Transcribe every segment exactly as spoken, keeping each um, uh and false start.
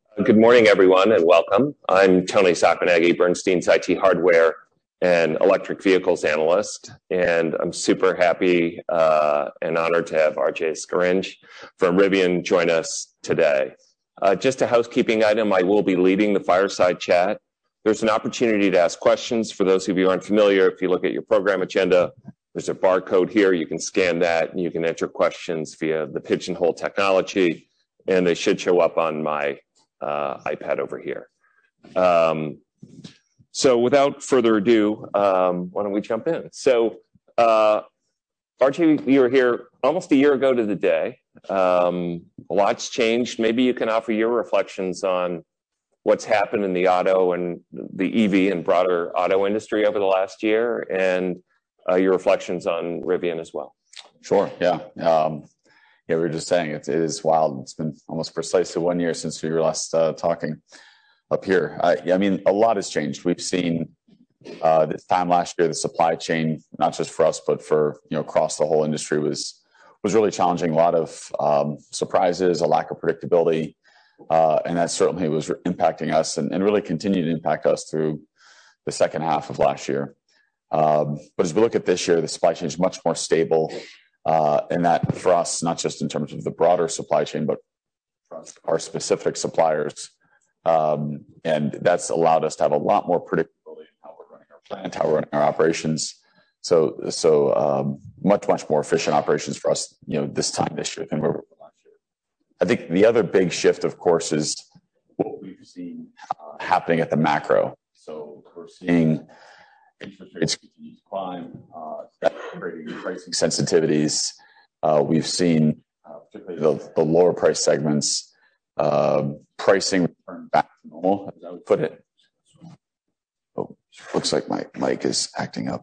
Good morning, everyone, and welcome. I'm Tony Sacconaghi, Bernstein's I T hardware and electric vehicles analyst, and I'm super happy uh, and honored to have R J Scaringe from Rivian join us today. Uh, just a housekeeping item, I will be leading the fireside chat. There's an opportunity to ask questions. For those of you who aren't familiar, if you look at your program agenda, there's a barcode here. You can scan that, and you can enter questions via the Pigeonhole technology, and they should show up on my Uh, iPad over here. Um, so without further ado, um, why don't we jump in? So uh, R J, you were here almost a year ago to the day. Um, a lot's changed. Maybe you can offer your reflections on what's happened in the auto and the E V and broader auto industry over the last year, and uh, your reflections on Rivian as well. Sure, yeah. Um, Yeah, we were just saying it, it is wild. It's been almost precisely one year since we were last uh, talking up here. I, I mean, a lot has changed. We've seen uh, this time last year, the supply chain, not just for us, but for, you know, across the whole industry was was really challenging. A lot of um, surprises, a lack of predictability, uh, and that certainly was impacting us and, and really continued to impact us through the second half of last year. Um, but as we look at this year, the supply chain is much more stable. Uh, and that for us, not just in terms of the broader supply chain, but for us, our specific suppliers. Um, and that's allowed us to have a lot more predictability in how we're running our plant, how we're running our operations. So, so um, much, much more efficient operations for us, you know, this time this year than we were last year. I think the other big shift, of course, is what we've seen uh, happening at the macro. So we're seeing interest rates continue to climb, uh, creating pricing sensitivities. Uh, we've seen, uh, particularly the, the lower price segments, uh, pricing return back to normal, as I would put it. Oh, looks like my mic is acting up.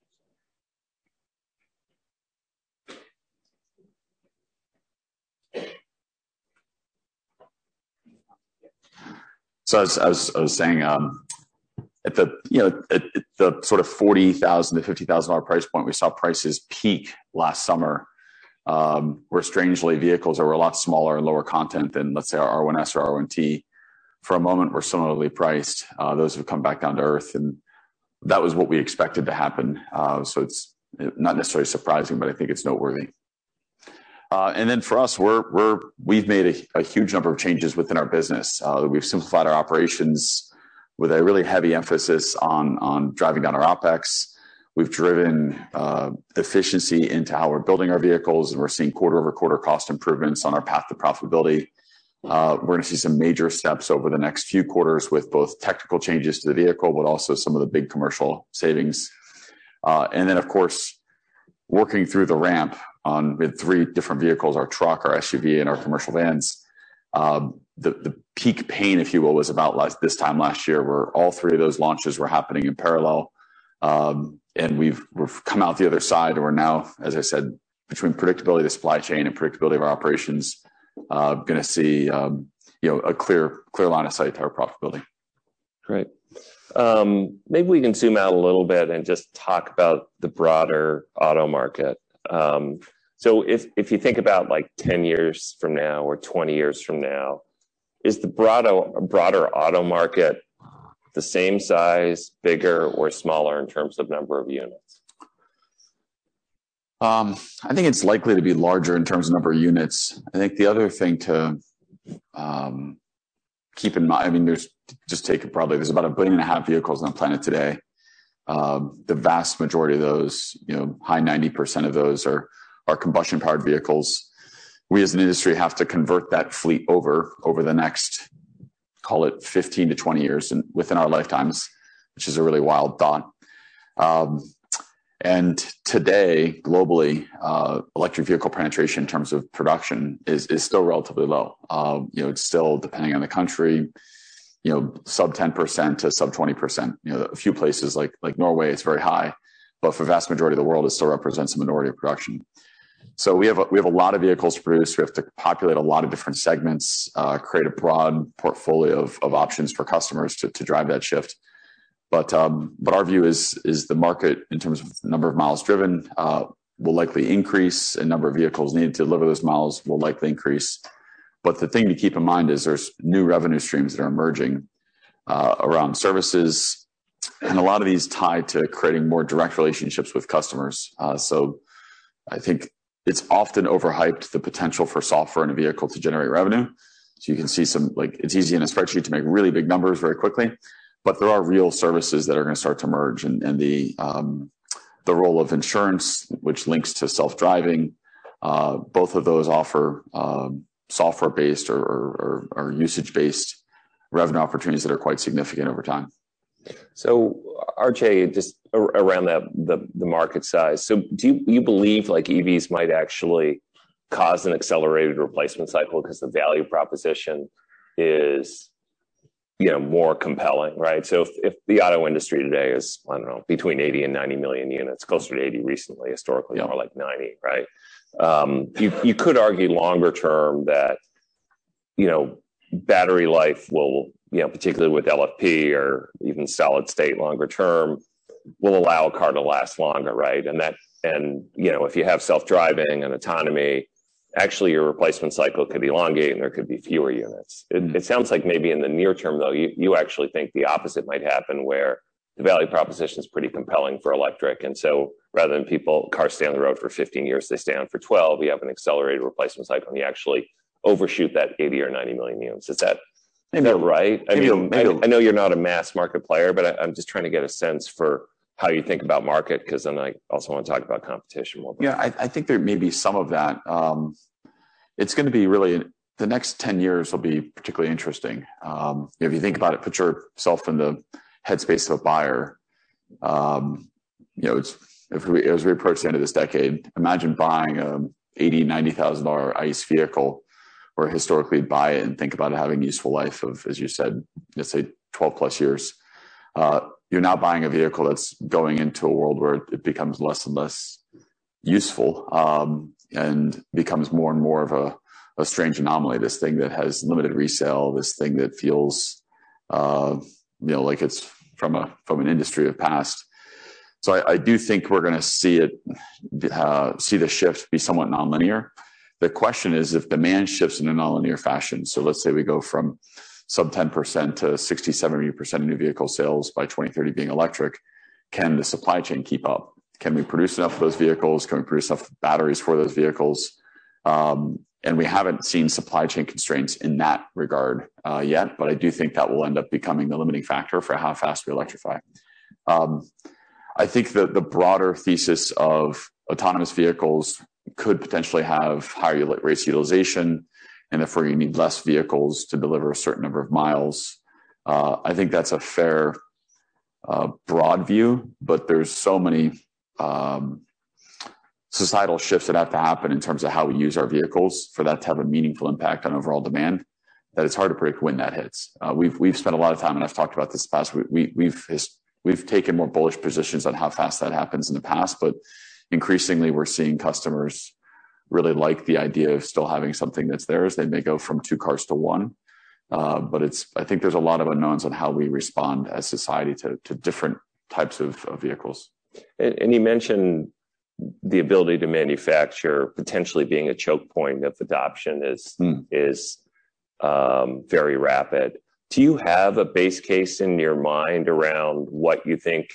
So as I was, I was saying, um, At the you know at the sort of forty thousand to fifty thousand dollar price point, we saw prices peak last summer, um, where strangely vehicles that were a lot smaller and lower content than, let's say, our R one S or R one T, for a moment were similarly priced. Uh, those have come back down to earth, and that was what we expected to happen. Uh, so it's not necessarily surprising, but I think it's noteworthy. Uh, and then for us, we're we're we've made a, a huge number of changes within our business. Uh, we've simplified our operations with a really heavy emphasis on, on driving down our OpEx. We've driven uh, efficiency into how we're building our vehicles, and we're seeing quarter over quarter cost improvements on our path to profitability. Uh, we're going to see some major steps over the next few quarters with both technical changes to the vehicle, but also some of the big commercial savings. Uh, and then, of course, working through the ramp on with three different vehicles, our truck, our S U V, and our commercial vans. Um, the, the peak pain, if you will, was about last, this time last year, where all three of those launches were happening in parallel. Um, and we've, we've come out the other side, and we're now, as I said, between predictability of the supply chain and predictability of our operations, uh, going to see, um, you know, a clear, clear line of sight to our profitability. Great. Um, maybe we can zoom out a little bit and just talk about the broader auto market. Um, So if, if you think about like ten years from now or twenty years from now, is the broader, broader auto market the same size, bigger, or smaller in terms of number of units? Um, I think it's likely to be larger in terms of number of units. I think the other thing to um, keep in mind, I mean, there's just take it broadly, there's about a billion and a half vehicles on the planet today. Um, the vast majority of those, you know, high ninety percent of those are are combustion-powered vehicles. We as an industry have to convert that fleet over over the next, call it fifteen to twenty years and within our lifetimes, which is a really wild thought. Um, and today, globally, uh, electric vehicle penetration in terms of production is, is still relatively low. Uh, you know, it's still, depending on the country, you know, sub ten percent to sub twenty percent. You know, a few places like, like Norway, it's very high, but for the vast majority of the world, it still represents a minority of production. So we have a, we have a lot of vehicles to produce. We have to populate a lot of different segments, uh, create a broad portfolio of, of options for customers to, to drive that shift. But um, but our view is is the market in terms of the number of miles driven uh, will likely increase, and number of vehicles needed to deliver those miles will likely increase. But the thing to keep in mind is there's new revenue streams that are emerging uh, around services, and a lot of these tie to creating more direct relationships with customers. Uh, so I think it's often overhyped, the potential for software in a vehicle to generate revenue. So you can see some, like, it's easy in a spreadsheet to make really big numbers very quickly, but there are real services that are going to start to emerge, and, and the um, the role of insurance, which links to self-driving, uh, both of those offer um, software-based or, or, or usage-based revenue opportunities that are quite significant over time. So, R J, just around that the the market size. So, do you, you believe like E Vs might actually cause an accelerated replacement cycle because the value proposition is, you know, more compelling, right? So, if, if the auto industry today is, I don't know, between eighty and ninety million units, closer to eighty recently, historically yeah. more like ninety, right? Um, you you could argue longer term that, you know, battery life will, you know, particularly with L F P or even solid state longer term, will allow a car to last longer, right? And that, and, you know, if you have self-driving and autonomy, actually your replacement cycle could elongate and there could be fewer units. It, mm-hmm. it sounds like maybe in the near term, though, you, you actually think the opposite might happen, where the value proposition is pretty compelling for electric. And so rather than people, cars stay on the road for fifteen years, they stay on for twelve, you have an accelerated replacement cycle and you actually overshoot that eighty or ninety million units. Is that, maybe is that right? I maybe, mean, maybe. I, I know you're not a mass market player, but I, I'm just trying to get a sense for how you think about market, because then I also want to talk about competition more. Yeah, I, I think there may be some of that. Um, it's going to be really, the next ten years will be particularly interesting. Um, if you think about it, put yourself in the headspace of a buyer. Um, you know, it's, if we, as we approach the end of this decade, imagine buying a eighty thousand dollars, ninety thousand dollars ICE vehicle, or historically buy it and think about it having a useful life of, as you said, let's say twelve plus years. Uh, you're now buying a vehicle that's going into a world where it becomes less and less useful, um, and becomes more and more of a, a strange anomaly. This thing that has limited resale, this thing that feels, uh, you know, like it's from a from an industry of past. So I, I do think we're going to see it, uh, see the shift be somewhat nonlinear. The question is if demand shifts in a nonlinear fashion. So let's say we go from sub ten percent to sixty, seventy percent of new vehicle sales by twenty thirty being electric. Can the supply chain keep up? Can we produce enough of those vehicles? Can we produce enough batteries for those vehicles? Um, and we haven't seen supply chain constraints in that regard uh, yet, but I do think that will end up becoming the limiting factor for how fast we electrify. Um, I think that the broader thesis of autonomous vehicles could potentially have higher rates of utilization, and therefore you need less vehicles to deliver a certain number of miles. Uh, I think that's a fair, uh, broad view, but there's so many um, societal shifts that have to happen in terms of how we use our vehicles for that to have a meaningful impact on overall demand, that it's hard to predict when that hits. Uh, we've we've spent a lot of time, and I've talked about this in the past. We, we, we've we've taken more bullish positions on how fast that happens in the past, but increasingly we're seeing customers really like the idea of still having something that's theirs. They may go from two cars to one, uh, but it's. I think there's a lot of unknowns on how we respond as society to to different types of, of vehicles. And, and you mentioned the ability to manufacture potentially being a choke point of adoption is mm. is um, very rapid. Do you have a base case in your mind around what you think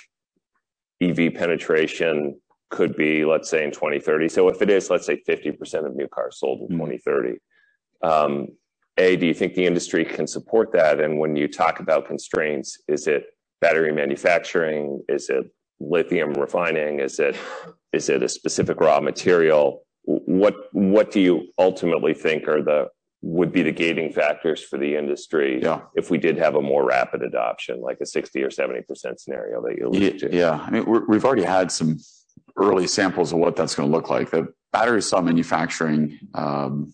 E V penetration could be, let's say, in twenty thirty? So if it is, let's say, fifty percent of new cars sold in mm. twenty thirty, um, A, do you think the industry can support that? And when you talk about constraints, is it battery manufacturing? Is it lithium refining? Is it is it a specific raw material? What what do you ultimately think are the would be the gating factors for the industry yeah. if we did have a more rapid adoption, like a sixty or seventy percent scenario that you alluded yeah, to? Yeah, I mean, we're, we've already had some early samples of what that's going to look like. The battery cell manufacturing, um,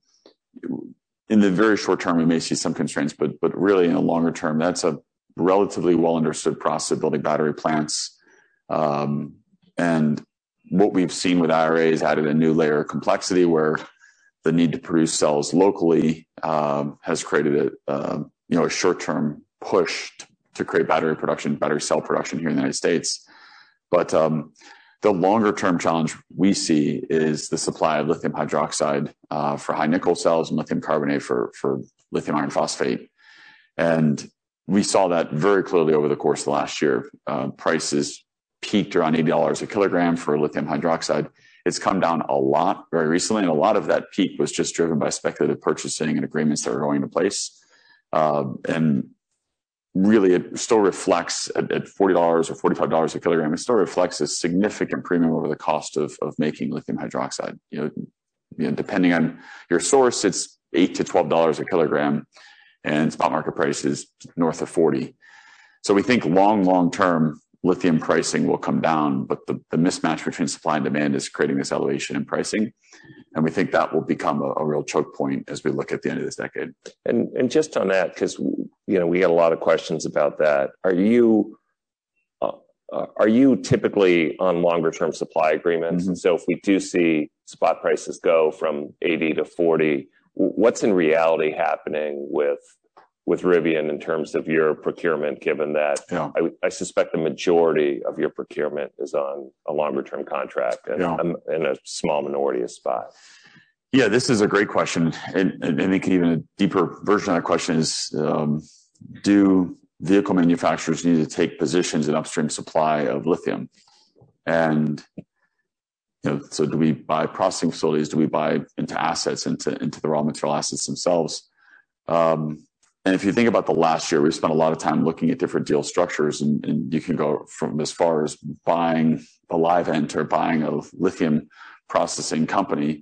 in the very short term, we may see some constraints, but but really in the longer term, that's a relatively well understood process of building battery plants. Um, and what we've seen with I R A is added a new layer of complexity where the need to produce cells locally um, has created a uh, you know a short-term push to, to create battery production, battery cell production here in the United States. But um, The longer term challenge we see is the supply of lithium hydroxide uh, for high nickel cells and lithium carbonate for, for lithium iron phosphate. And we saw that very clearly over the course of the last year. Uh, prices peaked around eighty dollars a kilogram for lithium hydroxide. It's come down a lot very recently, and a lot of that peak was just driven by speculative purchasing and agreements that were going into place. Uh, and really, it still reflects at, at forty dollars or forty-five dollars a kilogram, it still reflects a significant premium over the cost of, of making lithium hydroxide. You know, you know, depending on your source, it's eight to twelve dollars a kilogram, and spot market price is north of forty. So we think long, long term, lithium pricing will come down, but the, the mismatch between supply and demand is creating this elevation in pricing. And we think that will become a, a real choke point as we look at the end of this decade. And and just on that, because you know we get a lot of questions about that. Are you uh, are you typically on longer term supply agreements? Mm-hmm. And so if we do see spot prices go from eighty to forty, what's in reality happening with with Rivian in terms of your procurement, given that yeah. I, I suspect the majority of your procurement is on a longer term contract and, yeah. a, and a small minority of spot? Yeah, this is a great question. And, and I think even a deeper version of that question is, um, do vehicle manufacturers need to take positions in upstream supply of lithium? And you know, so do we buy processing facilities? Do we buy into assets, into, into the raw material assets themselves? Um, And if you think about the last year, we spent a lot of time looking at different deal structures, and, and you can go from as far as buying a Livent or buying a lithium processing company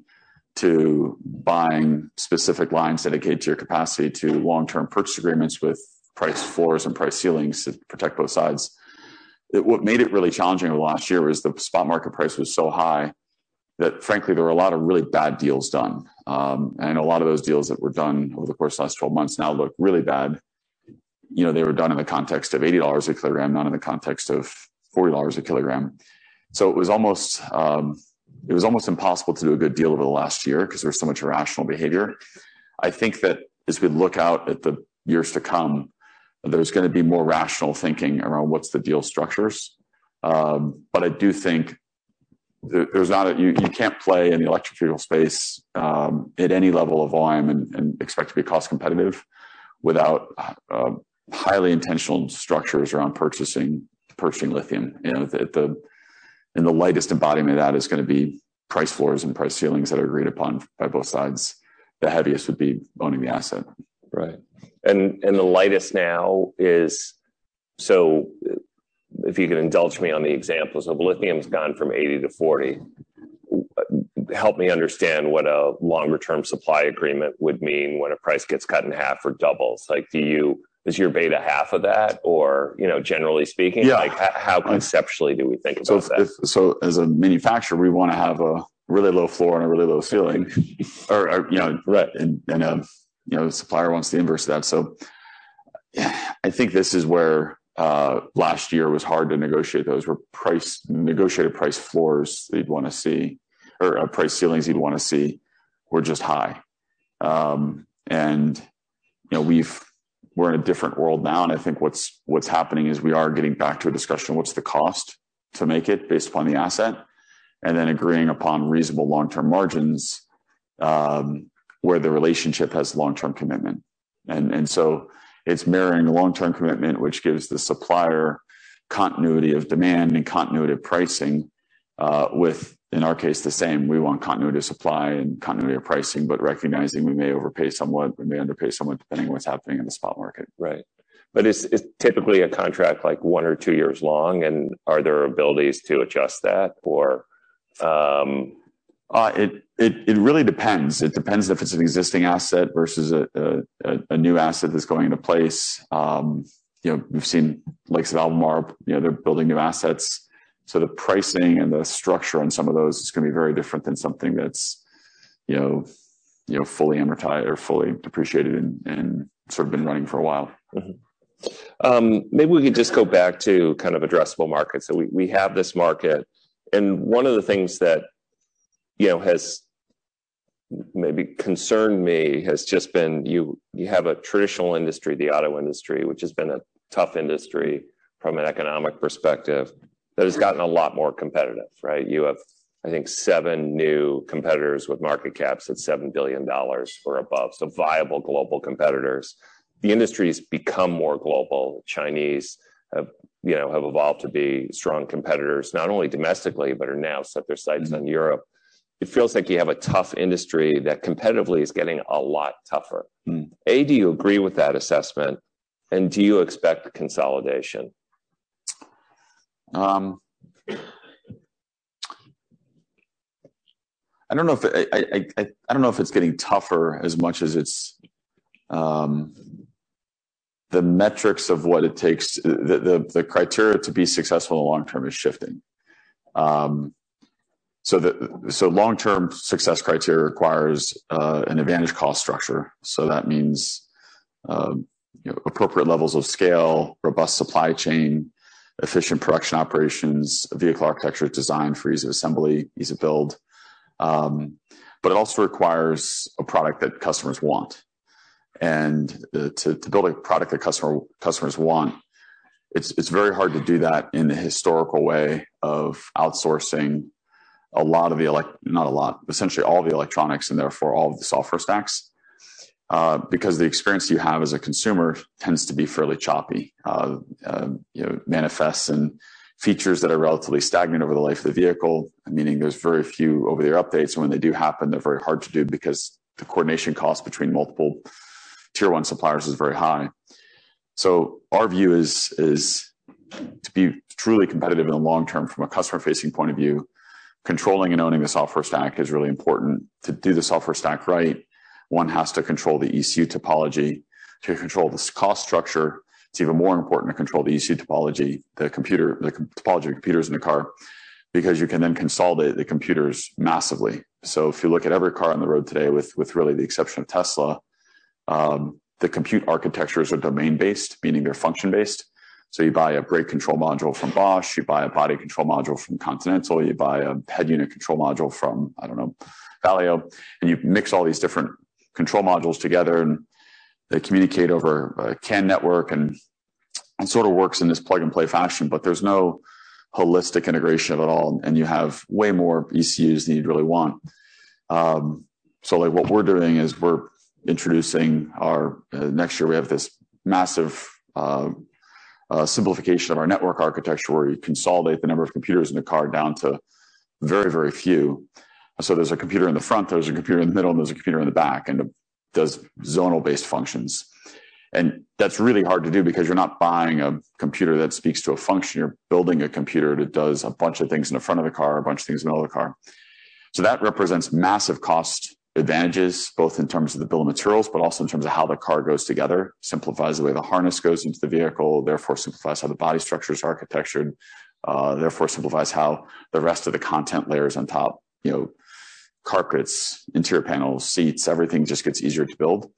to buying specific lines dedicated to your capacity to long-term purchase agreements with price floors and price ceilings to protect both sides. It, what made it really challenging over the last year was the spot market price was so high that frankly, there were a lot of really bad deals done. Um, and a lot of those deals that were done over the course of the last twelve months now look really bad. You know, they were done in the context of eighty dollars a kilogram, not in the context of forty dollars a kilogram. So it was almost, um, it was almost impossible to do a good deal over the last year because there was so much irrational behavior. I think that as we look out at the years to come, there's going to be more rational thinking around what's the deal structures. Um, but I do think there's not a, you, you can't play in the electric vehicle space um, at any level of volume and, and expect to be cost competitive without uh, highly intentional structures around purchasing purchasing lithium. You know, the, the and the lightest embodiment of that is going to be price floors and price ceilings that are agreed upon by both sides. The heaviest would be owning the asset. Right, and and the lightest now is so. If you can indulge me on the examples of lithium's gone from eighty to forty, help me understand what a longer term supply agreement would mean when a price gets cut in half or doubles. Like, do you, is your beta half of that, or, you know, generally speaking, yeah. like how, how conceptually do we think about so that? If, so as a manufacturer, we want to have a really low floor and a really low ceiling, or, or you know, right. And, and a, you know, the supplier wants the inverse of that. So yeah, I think this is where, Uh, last year was hard to negotiate. Those were price negotiated price floors that you'd want to see, or uh, price ceilings you'd want to see, were just high. Um, and you know, we've we're in a different world now, and I think what's what's happening is we are getting back to a discussion of what's the cost to make it based upon the asset, and then agreeing upon reasonable long-term margins um, where the relationship has long-term commitment, and and so. It's mirroring a long-term commitment, which gives the supplier continuity of demand and continuity of pricing uh, with, in our case, the same. We want continuity of supply and continuity of pricing, but recognizing we may overpay somewhat, we may underpay somewhat, depending on what's happening in the spot market. Right. But is, is typically a contract like one or two years long, and are there abilities to adjust that, or... Um, Uh, it, it, it really depends. It depends if it's an existing asset versus a, a, a new asset that's going into place. Um, you know, we've seen likes of Albemarle, you know, they're building new assets. So the pricing and the structure on some of those is going to be very different than something that's, you know, you know, fully amortized or fully depreciated and, and sort of been running for a while. Mm-hmm. Um, maybe we could just go back to kind of addressable markets. So we, we have this market, and one of the things that you know, has maybe concerned me has just been you you have a traditional industry, the auto industry, which has been a tough industry from an economic perspective. that has gotten a lot more competitive, right? You have, I think, seven new competitors with market caps at seven billion dollars or above, so viable global competitors. The industry's become more global. Chinese have, you know, have evolved to be strong competitors, not only domestically, but are now set their sights mm-hmm. on Europe. It feels like you have a tough industry that competitively is getting a lot tougher. Mm. A, do you agree with that assessment? And do you expect consolidation? Um, I don't know if it, I, I I don't know if it's getting tougher as much as it's um, the metrics of what it takes. The, the the criteria to be successful in the long term is shifting. Um, so the so long term success criteria requires uh, an advantage cost structure. So that means um, you know, appropriate levels of scale, robust supply chain, efficient production operations, vehicle architecture designed for ease of assembly, ease of build. Um, but it also requires a product that customers want. And uh, to, to build a product that customer, customers want, it's, it's very hard to do that in the historical way of outsourcing a lot of the, elect, not a lot, essentially all the electronics and therefore all of the software stacks. Uh, because the experience you have as a consumer tends to be fairly choppy, uh, uh, you know, manifests in features that are relatively stagnant over the life of the vehicle, meaning there's very few over-the-air updates, and when they do happen, they're very hard to do because the coordination cost between multiple tier one suppliers is very high. So our view is, is to be truly competitive in the long term from a customer-facing point of view, controlling and owning the software stack is really important. To do the software stack right, one has to control the E C U topology. To control the cost structure, it's even more important to control the E C U topology, the computer, the topology of computers in the car, because you can then consolidate the computers massively. So if you look at every car on the road today, with, with really the exception of Tesla, um, the compute architectures are domain-based, meaning they're function-based. So you buy a brake control module from Bosch, you buy a body control module from Continental, you buy a head unit control module from, I don't know, Valeo, and you mix all these different control modules together, and they communicate over a C A N network, and it sort of works in this plug and play fashion, but there's no holistic integration of it all. And you have way more E C Us than you'd really want. Um, so like what we're doing is we're introducing our, uh, next year we have this massive uh, uh, simplification of our network architecture where you consolidate the number of computers in the car down to very, very few. So there's a computer in the front, there's a computer in the middle, and there's a computer in the back, and it does zonal-based functions. And that's really hard to do because you're not buying a computer that speaks to a function. You're building a computer that does a bunch of things in the front of the car, a bunch of things in the middle of the car. So that represents massive cost advantages, both in terms of the bill of materials, but also in terms of how the car goes together. Simplifies the way the harness goes into the vehicle, therefore simplifies how the body structure is architectured, uh, therefore simplifies how the rest of the content layers on top, you know, carpets, interior panels, seats, everything just gets easier to build.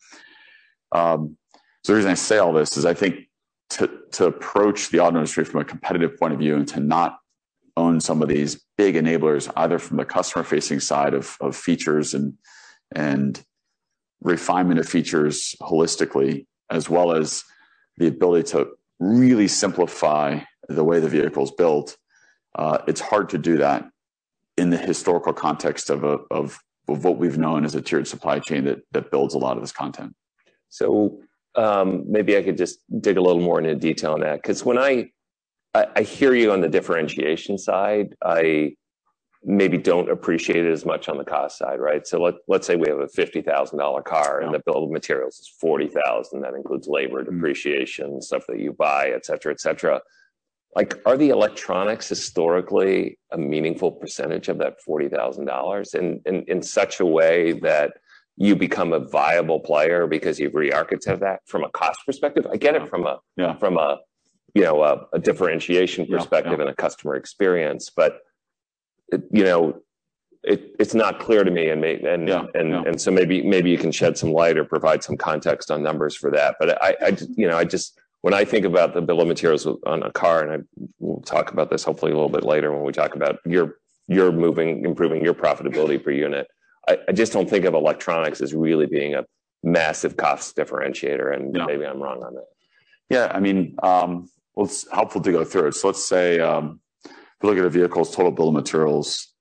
Um, so the reason I say all this is I think to, to approach the auto industry from a competitive point of view and to not own some of these big enablers, either from the customer facing side of, of features and, and refinement of features holistically, as well as the ability to really simplify the way the vehicle is built. Uh, it's hard to do that in the historical context of, a, of of what we've known as a tiered supply chain that that builds a lot of this content. So um, maybe I could just dig a little more into detail on that, because when I, I I hear you on the differentiation side, I maybe don't appreciate it as much on the cost side, right? So let let's say we have a fifty thousand dollar car, yeah, and the bill of materials is forty thousand. That includes labor, depreciation, mm-hmm. stuff that you buy, et cetera, et cetera. Like, are the electronics historically a meaningful percentage of that forty thousand dollars in, in, in such a way that you become a viable player because you've re-architected that from a cost perspective? I get it from a, yeah. from a, you know, a, a differentiation perspective, yeah, yeah. and a customer experience, but it, you know, it, it's not clear to me, and may, and yeah, and yeah. and so maybe maybe you can shed some light or provide some context on numbers for that. But I, I you know, I just, when I think about the bill of materials on a car, and I will talk about this hopefully a little bit later when we talk about your your moving, improving your profitability per unit, I, I just don't think of electronics as really being a massive cost differentiator, and yeah. maybe I'm wrong on that. Yeah, I mean, um, well, it's helpful to go through it. So let's say um, If you look at a vehicle's total bill of materials,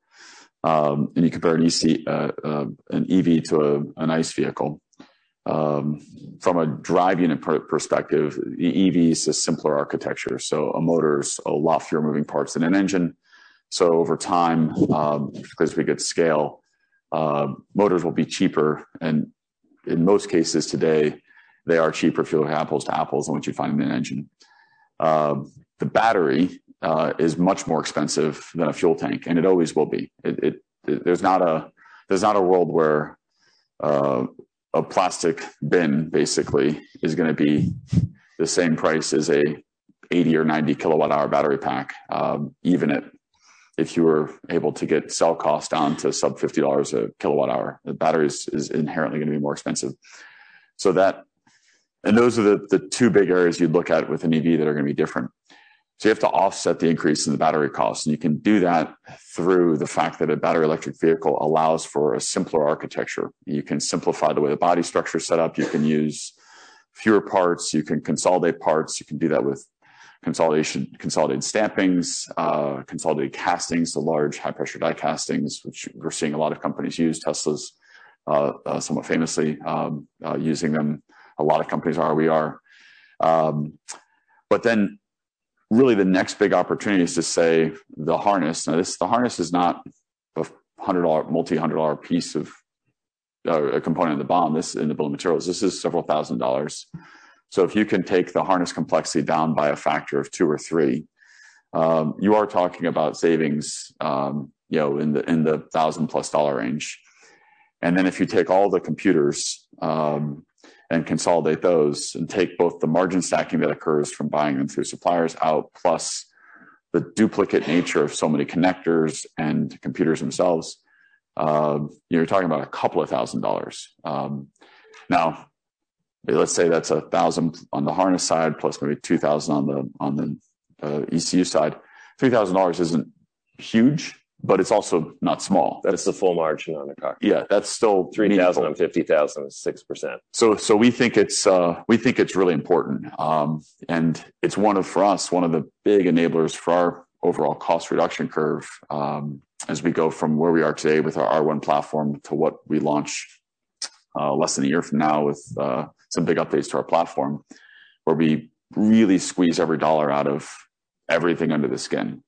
um, and you compare an E C, uh, uh, an E V to a, an ICE vehicle, um, from a drive unit per perspective, the E V is a simpler architecture. So a motor's a lot fewer moving parts than an engine. So over time, um, because we get scale, uh, motors will be cheaper. And in most cases today, they are cheaper if you look apples to apples than what you find in an engine. Uh, the battery uh, is much more expensive than a fuel tank, and it always will be. It, it, it, there's not a there's not a world where uh, a plastic bin basically is going to be the same price as a eighty or ninety kilowatt hour battery pack, um, even at if you were able to get cell cost down to sub fifty dollars a kilowatt hour. The battery is, is inherently going to be more expensive. So that, and those are the, the two big areas you'd look at with an E V that are going to be different. So you have to offset the increase in the battery cost. And you can do that through the fact that a battery electric vehicle allows for a simpler architecture. You can simplify the way the body structure is set up. You can use fewer parts. You can consolidate parts. You can do that with consolidation, consolidated stampings, uh, consolidated castings, the large high pressure die castings, which we're seeing a lot of companies use. Tesla's uh, uh, somewhat famously um, uh, using them. A lot of companies are, we are. Um, but then really the next big opportunity is to say the harness. Now this, the harness is not a hundred dollar, multi-hundred dollar piece of uh, a component of the BOM. This in the bill of materials, this is several thousand dollars. So if you can take the harness complexity down by a factor of two or three, um, you are talking about savings, um, you know, in the in the thousand plus dollar range. And then if you take all the computers um, and consolidate those, and take both the margin stacking that occurs from buying them through suppliers out, plus the duplicate nature of so many connectors and computers themselves, uh, you're talking about a couple of thousand dollars. Um, now. Let's say that's a thousand on the harness side, plus maybe two thousand on the on the uh, E C U side. Three thousand dollars isn't huge, but it's also not small. That's the full margin on a car. Yeah, that's still three thousand on fifty thousand is six percent. So, so we think it's uh, we think it's really important, um, and it's one of for us one of the big enablers for our overall cost reduction curve um, as we go from where we are today with our R one platform to what we launch uh, less than a year from now with. Uh, some big updates to our platform where we really squeeze every dollar out of everything under the skin.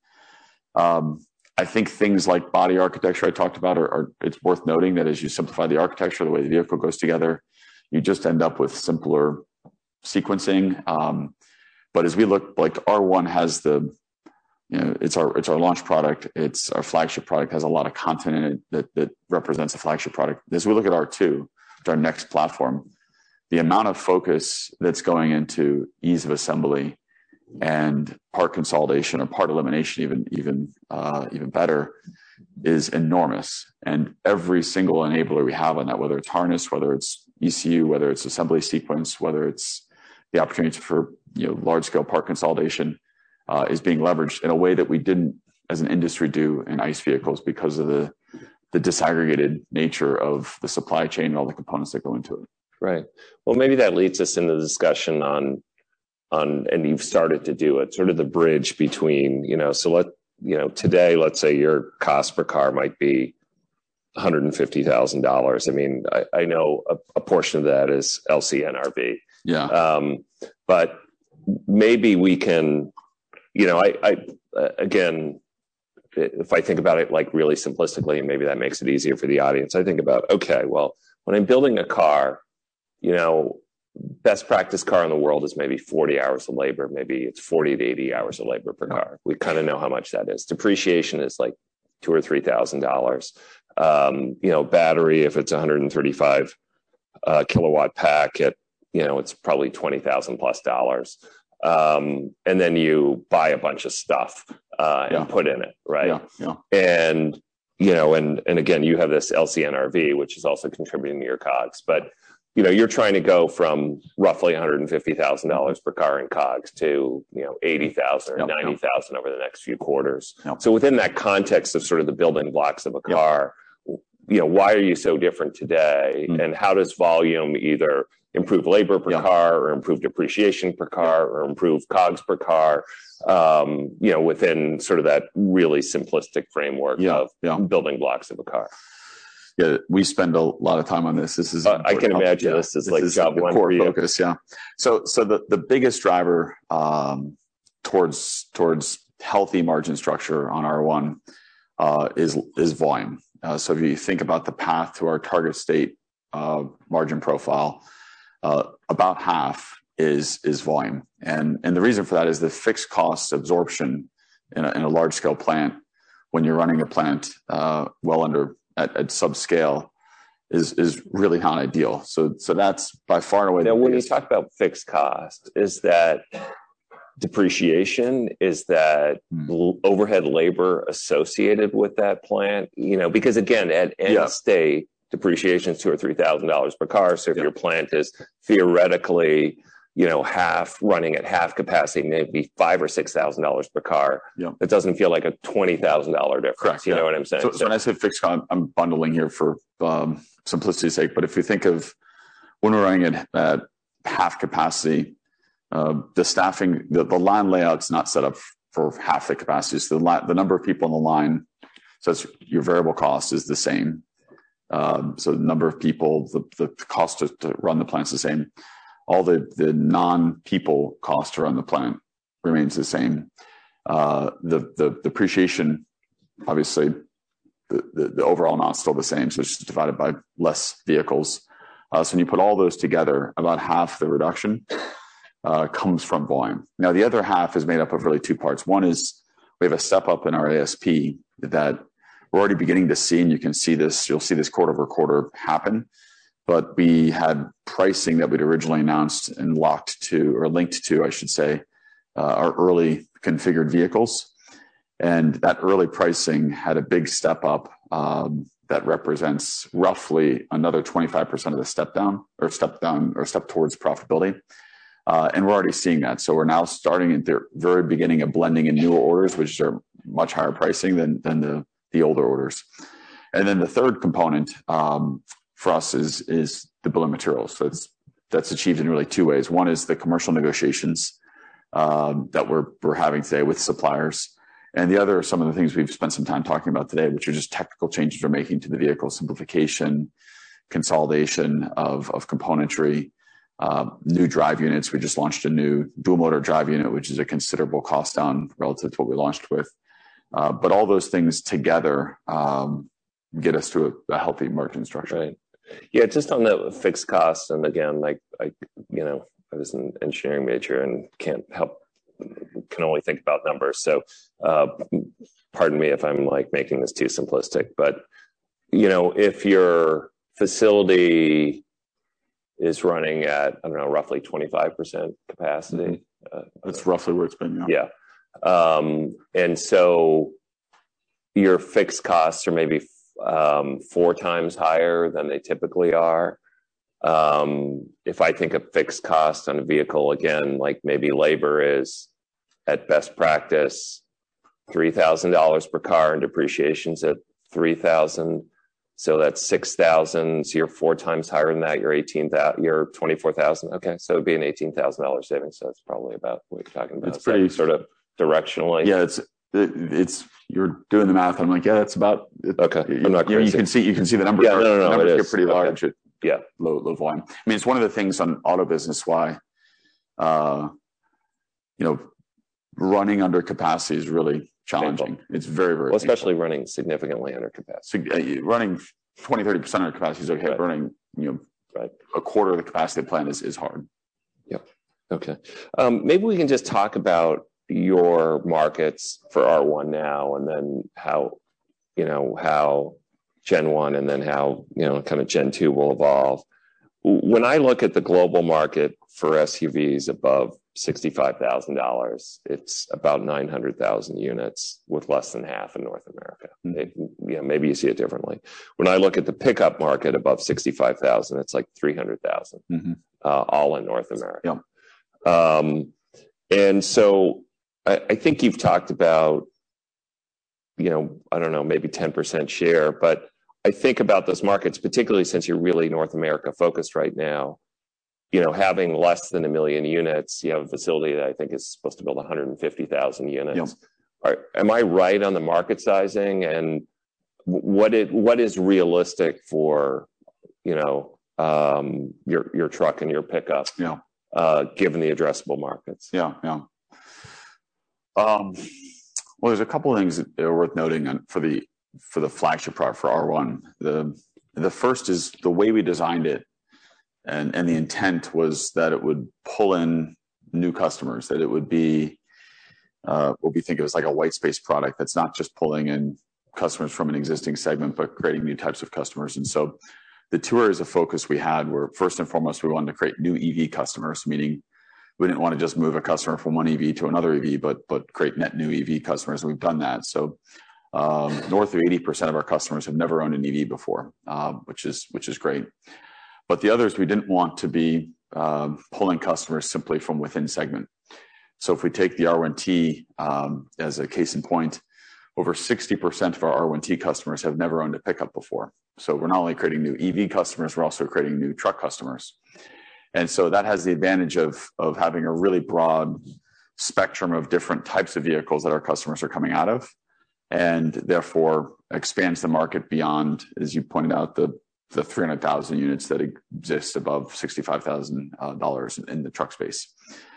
Um, I think things like body architecture I talked about are, are, it's worth noting that as you simplify the architecture, the way the vehicle goes together, you just end up with simpler sequencing. Um, but as we look, like R one has the, you know, it's our, it's our launch product. It's our flagship product, has a lot of content in it that, that represents a flagship product. As we look at R two, our next platform, the amount of focus that's going into ease of assembly and part consolidation or part elimination, even even uh, even better, is enormous. And every single enabler we have on that, whether it's harness, whether it's E C U, whether it's assembly sequence, whether it's the opportunity for you know large scale part consolidation, uh, is being leveraged in a way that we didn't, as an industry, do in ICE vehicles because of the the disaggregated nature of the supply chain and all the components that go into it. Right. Well, maybe that leads us into the discussion on, on, and you've started to do it, sort of the bridge between, you know, so let, you know, today, let's say your cost per car might be one hundred fifty thousand dollars. I mean, I, I know a, a portion of that is L C N R V. Yeah. Um, but maybe we can, you know, I, I, uh, again, if I think about it like really simplistically, and maybe that makes it easier for the audience, I think about, okay, well, when I'm building a car, you know, best practice car in the world is maybe forty hours of labor. Maybe it's forty to eighty hours of labor per car. We kind of know how much that is. Depreciation is like two or three thousand dollars. Um, you know, battery, if it's one hundred thirty-five uh, kilowatt pack, at you know, it's probably twenty thousand plus dollars. Um, and then you buy a bunch of stuff uh, and yeah. put in it, right? Yeah. Yeah. And you know, and and again, you have this L C N R V, which is also contributing to your COGS, but you know, you're trying to go from roughly one hundred fifty thousand dollars per car in COGS to, you know, eighty thousand or yep, ninety thousand yep. over the next few quarters. Yep. So within that context of sort of the building blocks of a car, yep. you know, why are you so different today? Mm. And how does volume either improve labor per yeah. car or improve depreciation per car or improve COGS per car, um, you know, within sort of that really simplistic framework yeah. of yeah. building blocks of a car? Yeah, we spend a lot of time on this. This is uh, I can imagine yeah, this is this like is job the one core for you. Focus. Yeah. So, so the, the biggest driver um, towards towards healthy margin structure on R one uh, is is volume. Uh, so if you think about the path to our target state uh, margin profile, uh, about half is is volume, and and the reason for that is the fixed cost absorption in a, in a large scale plant. When you're running a plant uh, well under at, at subscale, is is really not ideal. So so that's by far and away. Now, the when biggest. you talk about fixed cost, is that depreciation? Is that mm. overhead labor associated with that plant? You know, because again, at end yeah. state, depreciation is two or three thousand dollars per car. So if yeah. your plant is theoretically, you know, half running at half capacity, maybe five or six thousand dollars per car. Yeah. It doesn't feel like a twenty thousand dollar difference. Correct. You yeah. know what I'm saying? So, so when I say fixed cost, I'm bundling here for um, simplicity's sake. But if you think of when we're running at, at half capacity, uh, the staffing, the, the line layout's not set up for half the capacity. So the, li- the number of people on the line, so it's, your variable cost is the same. Um, so the number of people, the, the cost to, to run the plant's the same. All the, the non-people cost to run the plant remains the same. Uh, the, the depreciation, obviously, the, the, the overall amount's still the same, so it's just divided by less vehicles. Uh, so when you put all those together, about half the reduction uh, comes from volume. Now, the other half is made up of really two parts. One is we have a step up in our A S P that we're already beginning to see, and you can see this, you'll see this quarter over quarter happen. But we had pricing that we'd originally announced and locked to, or linked to, I should say, uh, our early configured vehicles. And that early pricing had a big step up um, that represents roughly another twenty-five percent of the step down or step down or step towards profitability. Uh, and we're already seeing that. So we're now starting at the very beginning of blending in newer orders, which are much higher pricing than, than the, the older orders. And then the third component, um, for us is is the bill of materials. So it's that's achieved in really two ways. One is the commercial negotiations um, that we're we're having today with suppliers, and the other are some of the things we've spent some time talking about today, which are just technical changes we're making to the vehicle: simplification, consolidation of of componentry, uh, new drive units. We just launched a new dual motor drive unit, which is a considerable cost down relative to what we launched with. Uh, but all those things together um, get us to a, a healthy margin structure. Right. Yeah, just on the fixed costs, and again, like I, you know, I was an engineering major and can't help, can only think about numbers. So, uh, pardon me if I'm like making this too simplistic, but you know, if your facility is running at, I don't know, roughly twenty-five percent capacity, mm-hmm. uh, that's roughly where it's been. Yeah, yeah. Um, and so your fixed costs are maybe um, four times higher than they typically are. Um, if I think of fixed cost on a vehicle, again, like maybe labor is at best practice three thousand dollars per car, and depreciation's at three thousand dollars. So that's six thousand dollars. So you're four times higher than that. You're eighteen thousand. You're twenty-four thousand. Okay, so it'd be an eighteen thousand dollars savings. So that's probably about what you're talking about. It's pretty sort of directionally. Yeah, it's it, it's you're doing the math. I'm like, yeah, that's about it. Okay. You, I'm not crazy. You, know, you can see you can see the numbers. Yeah, are, no, no, no. numbers it get is. pretty large. Okay. At, yeah, low low volume. I mean, it's one of the things on auto business why, uh, you know, running under capacity is really challenging. Painful. It's very very well, especially painful. Running significantly under capacity. So, uh, running twenty, thirty percent under capacity is okay. Right. Running, you know, right. a quarter of the capacity of the plant is is hard. Yep. Okay. Um, maybe we can just talk about your markets for R one now, and then how, you know, how Gen one and then how, you know, kind of Gen two will evolve. When I look at the global market for S U Vs above sixty-five thousand dollars, it's about nine hundred thousand units, with less than half in North America. Mm-hmm. It, you know, maybe you see it differently. When I look at the pickup market above sixty-five thousand, it's like three hundred thousand, mm-hmm. uh, all in North America. Yep. Um, and so I, I think you've talked about, you know, I don't know, maybe ten percent share, but I think about those markets, particularly since you're really North America focused right now, you know, having less than a million units, you have a facility that I think is supposed to build one hundred fifty thousand units. Yep. Are, am I right on the market sizing? And what it, what is realistic for, you know, um, your, your truck and your pickup, yeah. uh, given the addressable markets? Yeah, yeah. Um, well, there's a couple of things that are worth noting on, for the for the flagship product for R one. The the first is the way we designed it, and and the intent was that it would pull in new customers, that it would be uh, what we think of as like a white space product that's not just pulling in customers from an existing segment, but creating new types of customers. And so the two areas of focus we had were, first and foremost, we wanted to create new E V customers, meaning we didn't want to just move a customer from one E V to another E V, but but create net new E V customers. And we've done that. So um, north of eighty percent of our customers have never owned an E V before, uh, which is which is great. But the others, we didn't want to be uh, pulling customers simply from within segment. So if we take the R one T um, as a case in point, over sixty percent of our R one T customers have never owned a pickup before. So we're not only creating new E V customers, we're also creating new truck customers. And so that has the advantage of, of having a really broad spectrum of different types of vehicles that our customers are coming out of, and therefore expands the market beyond, as you pointed out, the, the three hundred thousand units that exist above sixty-five thousand dollars uh, in the truck space.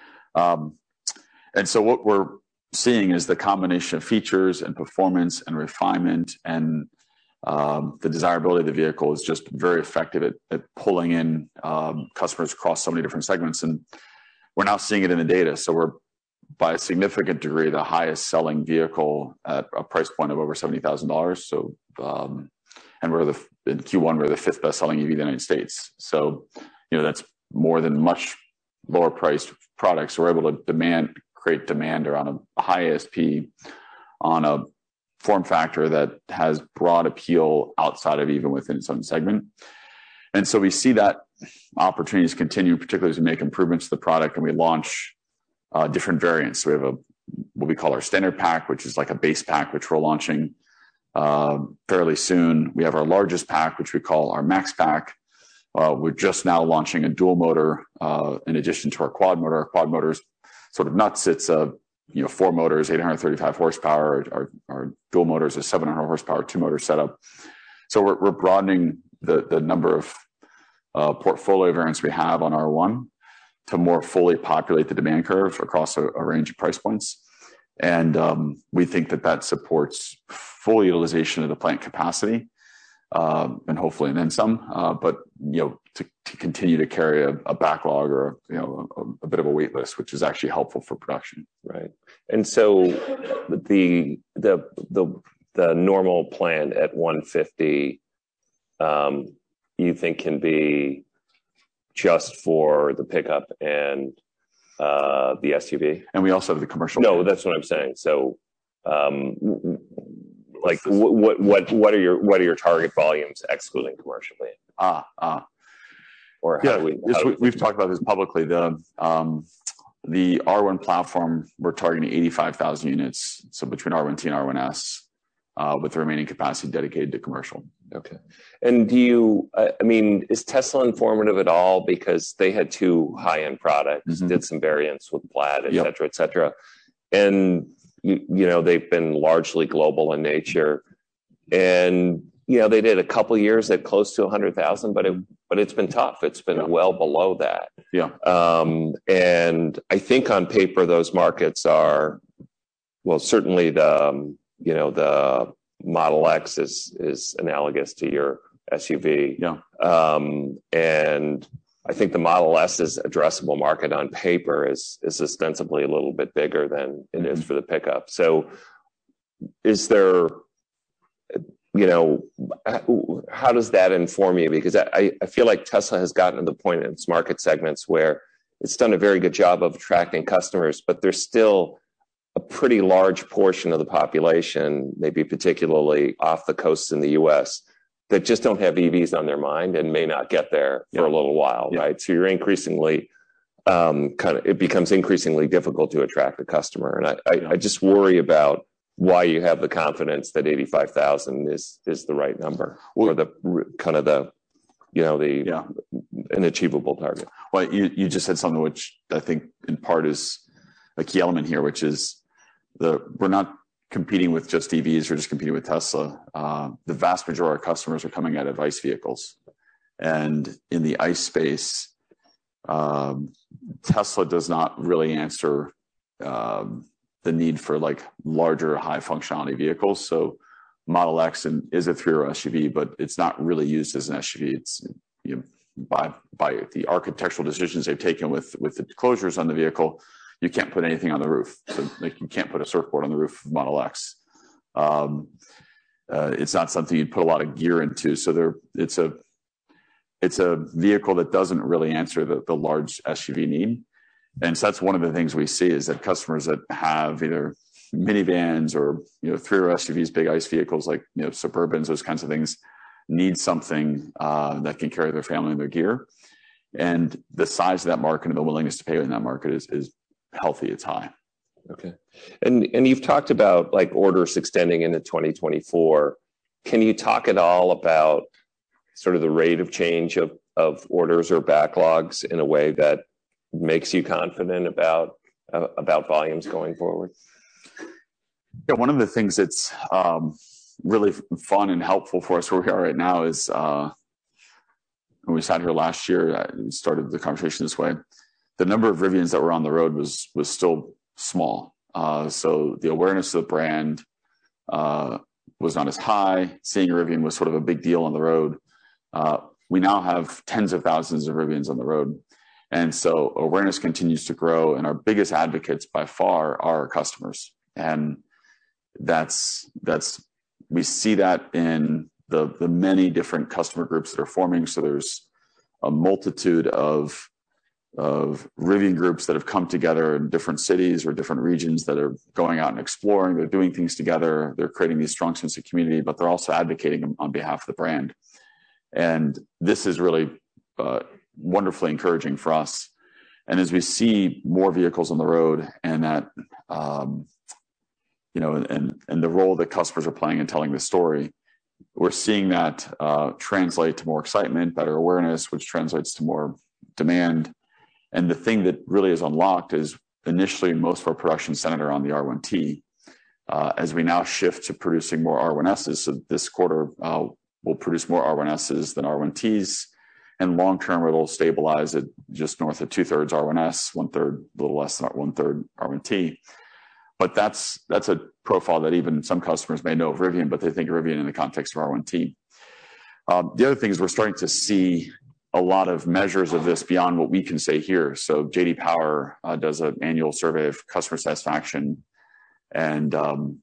Um, and so what we're seeing is the combination of features and performance and refinement and um, the desirability of the vehicle is just very effective at, at pulling in um, customers across so many different segments. And we're now seeing it in the data. So we're, by a significant degree, the highest selling vehicle at a price point of over seventy thousand dollars. So, um, and we're the, in Q one, we're the fifth best selling E V in the United States. So, you know, that's more than much lower priced products. So we're able to demand, create demand around a high A S P on a form factor that has broad appeal outside of even within its own segment. And so we see that opportunities continue, particularly as we make improvements to the product and we launch uh, different variants. So we have a what we call our standard pack, which is like a base pack, which we're launching uh, fairly soon. We have our largest pack, which we call our max pack. Uh, we're just now launching a dual motor uh, in addition to our quad motor. Our quad motor is sort of nuts. It's a you know four motors, eight hundred thirty-five horsepower. Our, our dual motors is seven hundred horsepower, two motor setup. So we're, we're broadening the the number of uh, portfolio variants we have on R one to more fully populate the demand curve across a, a range of price points. And um, we think that that supports full utilization of the plant capacity. Um, and hopefully and then some, uh, but you know, to, to continue to carry a, a backlog or you know a, a bit of a wait list, which is actually helpful for production. Right. And so the the the the normal plant at one fifty, um, you think can be just for the pickup and uh, the S U V, and we also have the commercial. No, plant. That's what I'm saying. So. Um, Like what what what are your what are your target volumes excluding commercial? Ah ah, or how yeah, do we? This, how do we we've talked about this publicly. The um, the R one platform, we're targeting eighty-five thousand units, so between R one T and R one S, uh, with the remaining capacity dedicated to commercial. Okay, and do you? I mean, is Tesla informative at all? Because they had two high end products, mm-hmm. did some variants with Plaid, et yep. cetera, et cetera, and. You, you know, they've been largely global in nature, and you know they did a couple years at close to a hundred thousand, but it but it's been tough. It's been yeah. well below that. Yeah. Um, and I think on paper those markets are, well, certainly the um, you know the Model X is is analogous to your S U V. Yeah. Um, and I think the Model S's addressable market on paper is is ostensibly a little bit bigger than it mm-hmm. is for the pickup. So is there, you know, how does that inform you? Because I, I feel like Tesla has gotten to the point in its market segments where it's done a very good job of attracting customers, but there's still a pretty large portion of the population, maybe particularly off the coasts in the U S, that just don't have E Vs on their mind and may not get there for yeah. a little while, yeah. right? So you're increasingly um, kind of, it becomes increasingly difficult to attract a customer. And I, I, yeah. I just worry about why you have the confidence that eighty-five thousand is is the right number, or the kind of the, you know, the yeah. an achievable target. Well, you, you just said something which I think in part is a key element here, which is the we're not competing with just E Vs or just competing with Tesla. Uh, the vast majority of our customers are coming out of ICE vehicles. And in the ICE space, um, Tesla does not really answer um, the need for like larger, high functionality vehicles. So Model X and is a three-row S U V, but it's not really used as an S U V. It's, you know, by by the architectural decisions they've taken with with the closures on the vehicle, you can't put anything on the roof. So like you can't put a surfboard on the roof of Model X. Um, uh, it's not something you'd put a lot of gear into. So there, it's a it's a vehicle that doesn't really answer the, the large S U V need. And so that's one of the things we see is that customers that have either minivans or, you know, three-row S U Vs, big ICE vehicles like, you know, Suburbans, those kinds of things, need something uh, that can carry their family and their gear. And the size of that market and the willingness to pay in that market is, is healthy. It's high. Okay. And and you've talked about like orders extending into twenty twenty-four. Can you talk at all about sort of the rate of change of, of orders or backlogs in a way that makes you confident about uh, about volumes going forward? Yeah, one of the things that's um, really fun and helpful for us where we are right now is uh, when we sat here last year, I started the conversation this way. The number of Rivians that were on the road was was still small. Uh, so the awareness of the brand uh, was not as high. Seeing a Rivian was sort of a big deal on the road. Uh, we now have tens of thousands of Rivians on the road. And so awareness continues to grow, and our biggest advocates by far are our customers. And that's, that's, we see that in the, the many different customer groups that are forming. So there's a multitude of, of Rivian groups that have come together in different cities or different regions that are going out and exploring. They're doing things together. They're creating these strong sense of community, but they're also advocating on behalf of the brand. And this is really uh, wonderfully encouraging for us. And as we see more vehicles on the road and that, um, you know, and, and the role that customers are playing in telling the story, we're seeing that uh, translate to more excitement, better awareness, which translates to more demand. And the thing that really is unlocked is initially most of our production centered on the R one T. Uh, as we now shift to producing more R one S's, so this quarter uh, we'll produce more R one S's than R one T's. And long term, it'll stabilize at just north of two thirds R one S, one third, a little less than one third R one T. But that's that's a profile that even some customers may know of Rivian, but they think of Rivian in the context of R one T. Um, the other thing is we're starting to see a lot of measures of this beyond what we can say here. So J D Power uh, does an annual survey of customer satisfaction, and um,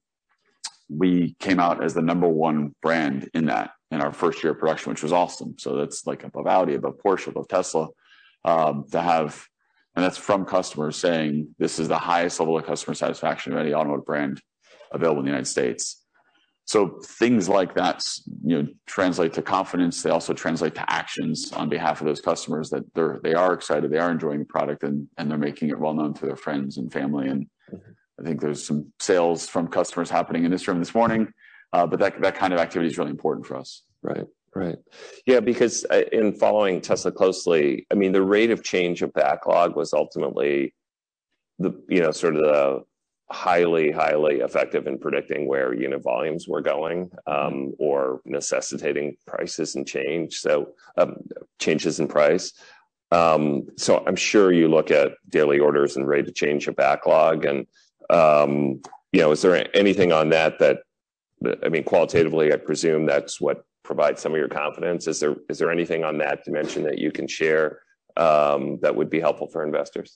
we came out as the number one brand in that in our first year of production, which was awesome. So that's like above Audi, above Porsche, above Tesla, um, to have, and that's from customers saying this is the highest level of customer satisfaction of any automotive brand available in the United States. So things like that, you know, translate to confidence. They also translate to actions on behalf of those customers that they're they are excited, they are enjoying the product, and and they're making it well known to their friends and family. And I think there's some sales from customers happening in this room this morning. Uh, but that that kind of activity is really important for us. Right, right. Yeah, because in following Tesla closely, I mean, the rate of change of backlog was ultimately the, you know, sort of the highly, highly effective in predicting where unit volumes were going, um, or necessitating prices and change. So um, changes in price. Um, so I'm sure you look at daily orders and rate of change of backlog. And, um, you know, is there anything on that that, I mean, qualitatively, I presume that's what provides some of your confidence. Is there is there anything on that dimension that you can share um, that would be helpful for investors?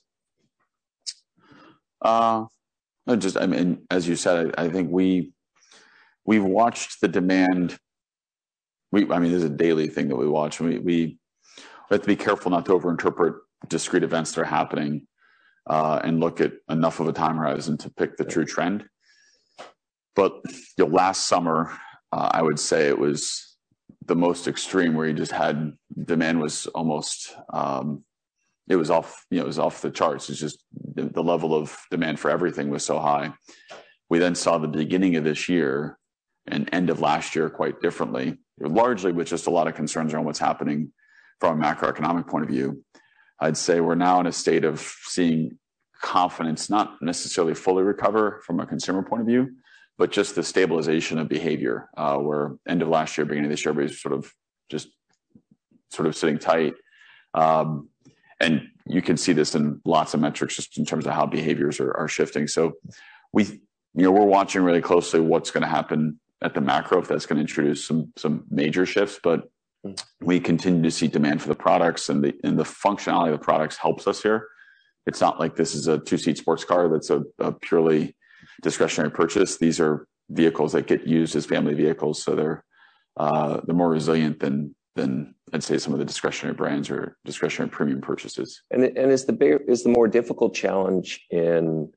Uh, just, I mean, as you said, I, I think we we've watched the demand. We, I mean, this is a daily thing that we watch. We we, we have to be careful not to overinterpret discrete events that are happening, uh, and look at enough of a time horizon to pick the true trend. But you know, last summer, uh, I would say it was the most extreme, where you just had demand was almost, um, it was off, you know, it was off the charts. It's just the, the level of demand for everything was so high. We then saw the beginning of this year and end of last year quite differently, largely with just a lot of concerns around what's happening from a macroeconomic point of view. I'd say we're now in a state of seeing confidence not necessarily fully recover from a consumer point of view, but just the stabilization of behavior, uh, where end of last year, beginning of this year, everybody's sort of just sort of sitting tight. Um, and you can see this in lots of metrics just in terms of how behaviors are, are shifting. So we, you know, we're watching really closely what's going to happen at the macro, if that's going to introduce some some major shifts, but we continue to see demand for the products, and the and the functionality of the products helps us here. It's not like this is a two-seat sports car that's a, a purely discretionary purchase. These are vehicles that get used as family vehicles, so they're uh, they're more resilient than than I'd say some of the discretionary brands or discretionary premium purchases. And and is the bigger, is the more difficult challenge in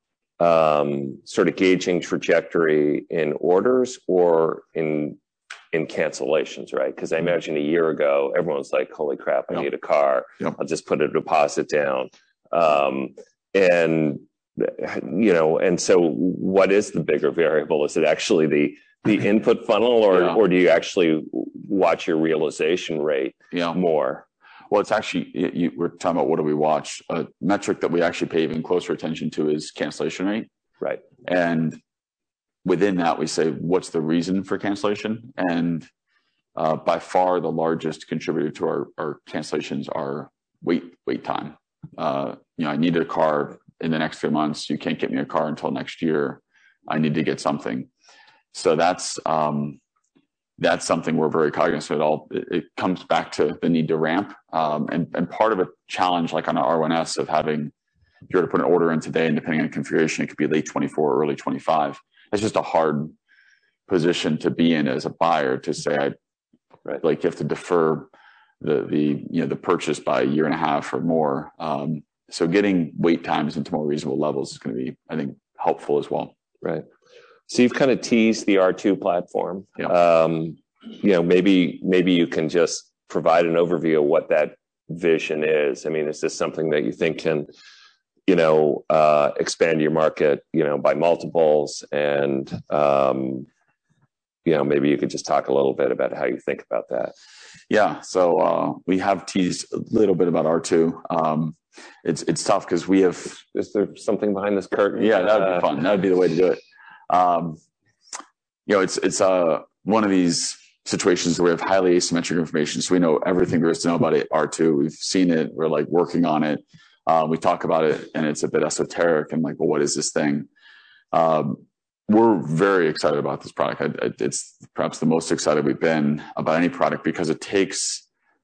um, sort of gauging trajectory in orders or in in cancellations, right? Because I imagine a year ago, everyone's like, holy crap, I yep. need a car. Yep. I'll just put a deposit down. Um, and, you know, and so what is the bigger variable? Is it actually the the input funnel, or, yeah. or do you actually watch your realization rate yeah. more? Well, it's actually, you, we're talking about what do we watch? A metric that we actually pay even closer attention to is cancellation rate. Right. And within that, we say, what's the reason for cancellation? And uh, by far, the largest contributor to our, our cancellations are wait wait time. Uh, you know, I need a car in the next few months. You can't get me a car until next year. I need to get something. So that's um, that's something we're very cognizant of. All it, it comes back to the need to ramp, um, and and part of a challenge like on an R one S of having, if you were to put an order in today, and depending on configuration, it could be late twenty-four or early twenty-five. It's just a hard position to be in as a buyer to say, I right. like you have to defer the the you know the purchase by a year and a half or more. Um, so getting wait times into more reasonable levels is going to be, I think, helpful as well. Right. So you've kind of teased the R two platform. Yeah. Um, you know, maybe maybe you can just provide an overview of what that vision is. I mean, is this something that you think can, you know, uh, expand your market, you know, by multiples? And, um, you know, maybe you could just talk a little bit about how you think about that. Yeah. So uh, we have teased a little bit about R two. Um, it's it's tough because we have. Is there something behind this curtain? Yeah, that would be fun. That would be the way to do it. Um, you know, it's it's uh, one of these situations where we have highly asymmetric information. So we know everything there is to know about it, R two. We've seen it. We're like working on it. Uh, we talk about it, and it's a bit esoteric. And like, well, what is this thing? Um, we're very excited about this product. I, I, it's perhaps the most excited we've been about any product because it takes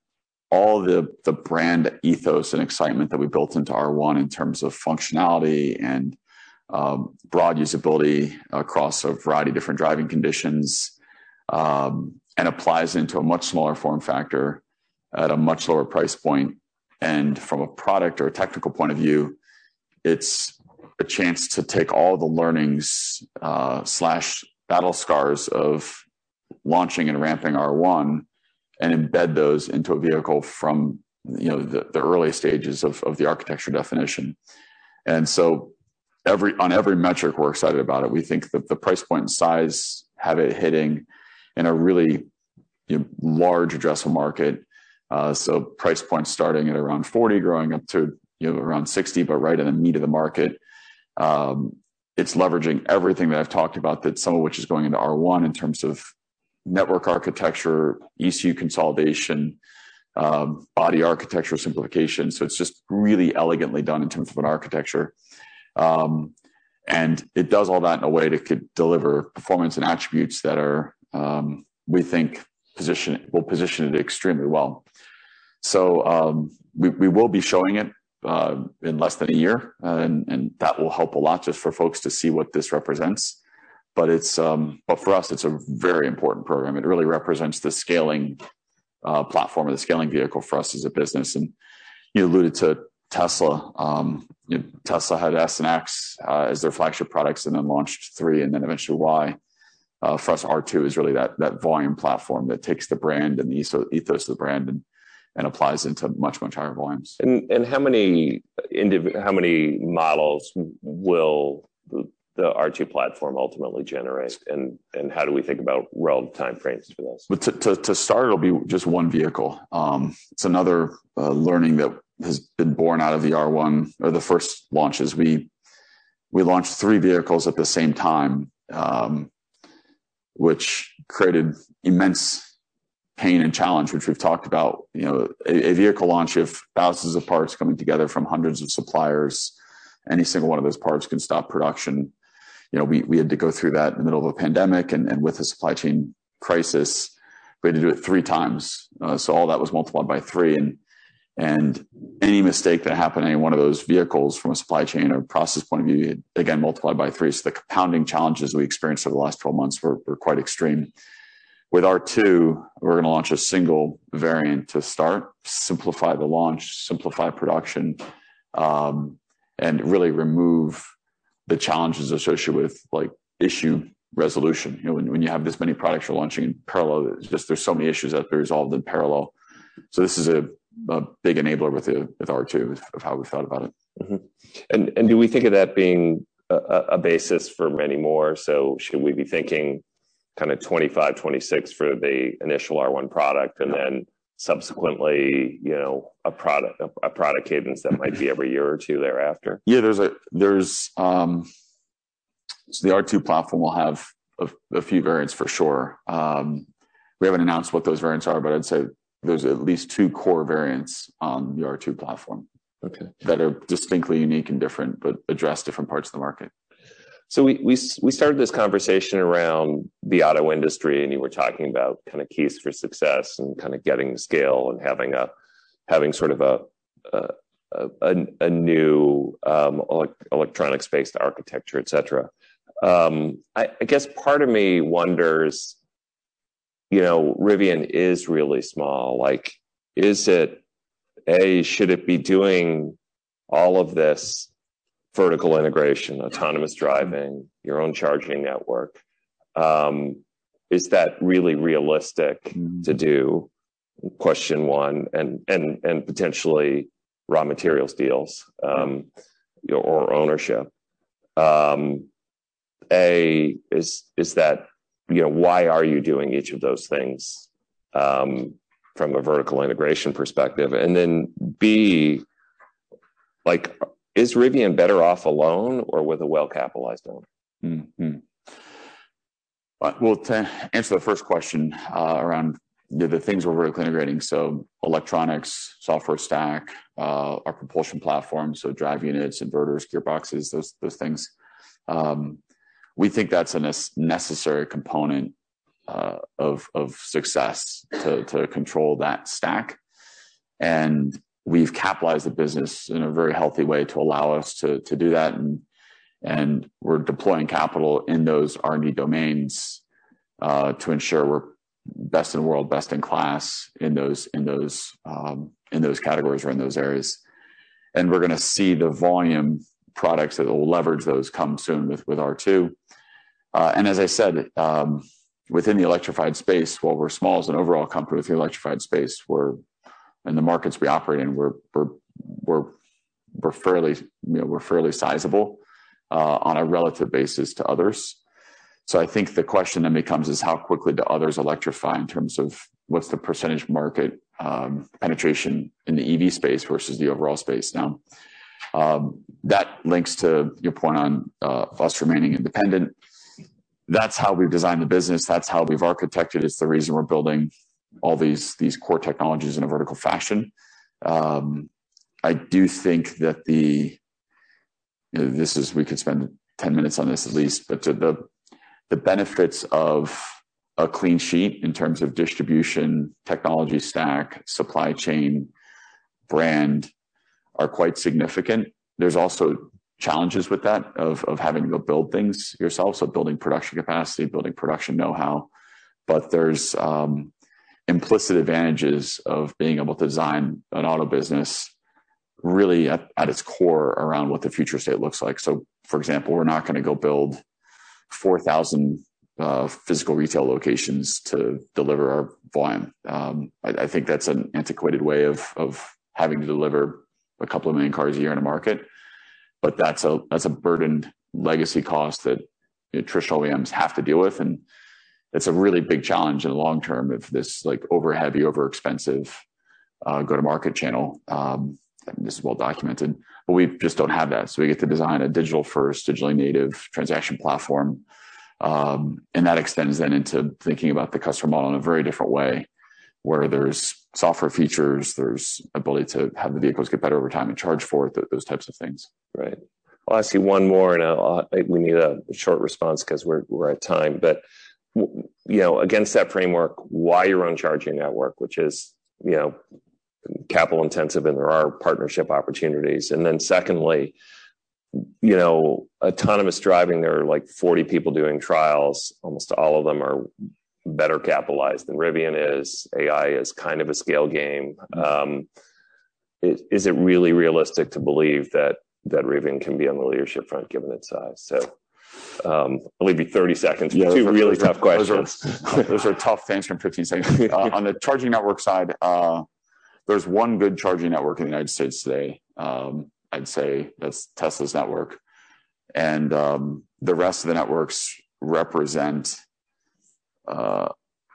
all the the brand ethos and excitement that we built into R one in terms of functionality and um, broad usability across a variety of different driving conditions, um, and applies into a much smaller form factor at a much lower price point. And from a product or a technical point of view, it's a chance to take all the learnings uh, slash battle scars of launching and ramping R one and embed those into a vehicle from, you know, the, the early stages of, of the architecture definition. And so every on every metric, we're excited about it. We think that the price point and size have it hitting in a really, you know, large addressable market. Uh, so price points starting at around forty, growing up to, you know, around sixty, but right in the meat of the market. Um, it's leveraging everything that I've talked about, that some of which is going into R one in terms of network architecture, E C U consolidation, um, body architecture simplification. So it's just really elegantly done in terms of an architecture. Um, and it does all that in a way to could deliver performance and attributes that are, um, we think, position will position it extremely well. So um, we, we will be showing it uh, in less than a year, uh, and, and that will help a lot just for folks to see what this represents. But it's um, but for us, it's a very important program. It really represents the scaling uh, platform or the scaling vehicle for us as a business. And you alluded to Tesla. Um, you know, Tesla had S and X uh, as their flagship products, and then launched three, and then eventually Y. Uh, for us, R two is really that that volume platform that takes the brand and the ethos of the brand and and applies into much much higher volumes. And and how many indiv- how many models will the R two platform ultimately generate, and and how do we think about relative timeframes for this? But to, to, to start, it'll be just one vehicle. Um, it's another uh, learning that has been born out of the R one, or the first launches. We we launched three vehicles at the same time, um, which created immense pain and challenge, which we've talked about. You know, a, a vehicle launch, you have thousands of parts coming together from hundreds of suppliers. Any single one of those parts can stop production. You know, we, we had to go through that in the middle of a pandemic, and, and with a supply chain crisis, we had to do it three times. Uh, so all that was multiplied by three. And, and any mistake that happened in any one of those vehicles from a supply chain or process point of view, again, multiplied by three. So the compounding challenges we experienced over the last twelve months were, were quite extreme. With R two, we're going to launch a single variant to start, simplify the launch, simplify production, um, and really remove the challenges associated with like issue resolution. You know, when, when you have this many products you're launching in parallel, it's just there's so many issues that have to be resolved in parallel. So this is a, a big enabler with the, with R two of how we thought about it. Mm-hmm. And and do we think of that being a, a basis for many more? So should we be thinking kind of twenty-five, twenty-six for the initial R one product, and then subsequently, you know, a product, a, a product cadence that might be every year or two thereafter? Yeah, there's a, there's, um, so the R two platform will have a, a few variants for sure. Um, we haven't announced what those variants are, but I'd say there's at least two core variants on the R two platform. Okay. That are distinctly unique and different, but address different parts of the market. So we, we we started this conversation around the auto industry, and you were talking about kind of keys for success and kind of getting to scale and having a having sort of a a, a, a new um, electronics based architecture, et cetera. Um, I, I guess part of me wonders, you know, Rivian is really small. Like, is it a should it be doing all of this vertical integration, autonomous driving, your own charging network? Um, is that really realistic mm-hmm. to do? Question one, and and and potentially raw materials deals um, yeah. or ownership. Um, a is is that, you know, why are you doing each of those things um, from a vertical integration perspective? And then B, like, is Rivian better off alone or with a well-capitalized owner? Mm-hmm. Well, to answer the first question uh, around the, the things we're vertically integrating, so electronics, software stack, uh, our propulsion platform, so drive units, inverters, gearboxes, those those things. Um, we think that's a necessary component uh, of of success to to control that stack, and we've capitalized the business in a very healthy way to allow us to, to do that. And, and we're deploying capital in those R and D domains uh, to ensure we're best in the world, best in class in those, in those, um, in those categories or in those areas. And we're going to see the volume products that will leverage those come soon with, with R two. Uh, and as I said, um, within the electrified space, while we're small as an overall company within the electrified space, we're in the markets we operate in, we're we're we're we're fairly you know we're fairly sizable uh, on a relative basis to others. So I think the question then becomes is how quickly do others electrify in terms of what's the percentage market um, penetration in the E V space versus the overall space. Now um, that links to your point on uh, us remaining independent. That's how we've designed the business. That's how we've architected. It's the reason we're building all these these core technologies in a vertical fashion. Um, I do think that the you know, this is we could spend ten minutes on this at least, but the the benefits of a clean sheet in terms of distribution, technology stack, supply chain, brand are quite significant. There's also challenges with that of of having to go build things yourself, so building production capacity, building production know-how, but there's um, implicit advantages of being able to design an auto business really at, at its core around what the future state looks like. So, for example, we're not going to go build four thousand uh, physical retail locations to deliver our volume. Um, I, I think that's an antiquated way of of having to deliver a couple of million cars a year in a market, but that's a that's a burdened legacy costs that you know, traditional O E Ms have to deal with. And it's a really big challenge in the long term of this like over heavy, over expensive uh, go-to-market channel. Um, and this is well documented, but we just don't have that. So we get to design a digital first, digitally native transaction platform. Um, and that extends then into thinking about the customer model in a very different way, where there's software features, there's ability to have the vehicles get better over time and charge for it, those types of things. Right. I'll ask you one more, and I'll, we need a short response because we're we're at time. But you know, against that framework, why your own charging network, which is you know capital intensive, and there are partnership opportunities. And then secondly, you know, autonomous driving, there are like forty people doing trials. Almost all of them are better capitalized than Rivian is. A I is kind of a scale game. Um, is, is it really realistic to believe that that Rivian can be on the leadership front given its size? So um, I'll leave you thirty seconds for yeah, two are, really tough are, questions. Those are, those are tough to answer in fifteen seconds. Uh, on the charging network side, uh, there's one good charging network in the United States today. Um, I'd say that's Tesla's network. And um, the rest of the networks represent, uh,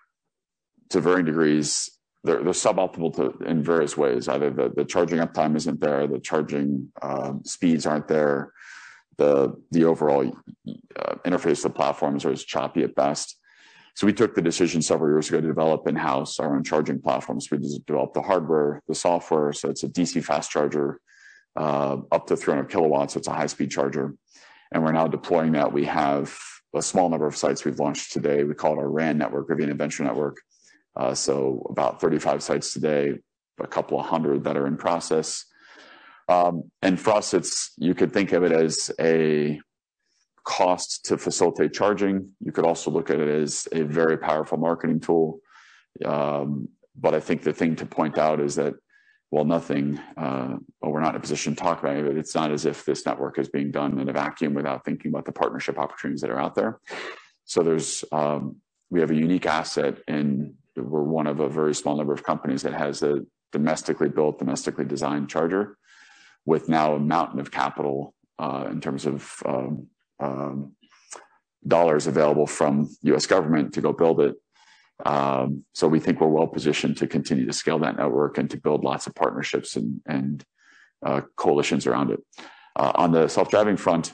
to varying degrees, they're, they're suboptimal to, in various ways. Either the, the charging uptime isn't there, the charging uh, speeds aren't there, the the overall uh, interface of the platforms are as choppy at best. So we took the decision several years ago to develop in-house our own charging platforms. We developed the hardware, the software, so it's a D C fast charger, uh, up to three hundred kilowatts, so it's a high-speed charger. And we're now deploying that. We have a small number of sites we've launched today. We call it our R A N network, Rivian Adventure Network. Uh, so about thirty-five sites today, a couple of hundred that are in process. Um, and for us, it's, you could think of it as a cost to facilitate charging. You could also look at it as a very powerful marketing tool. Um, but I think the thing to point out is that, well, nothing, uh, well, we're not in a position to talk about it, but it's not as if this network is being done in a vacuum without thinking about the partnership opportunities that are out there. So there's, um, we have a unique asset, and we're one of a very small number of companies that has a domestically built, domestically designed charger with now a mountain of capital uh, in terms of um, um, dollars available from U S government to go build it. Um, so we think we're well positioned to continue to scale that network and to build lots of partnerships and, and uh, coalitions around it. Uh, on the self-driving front,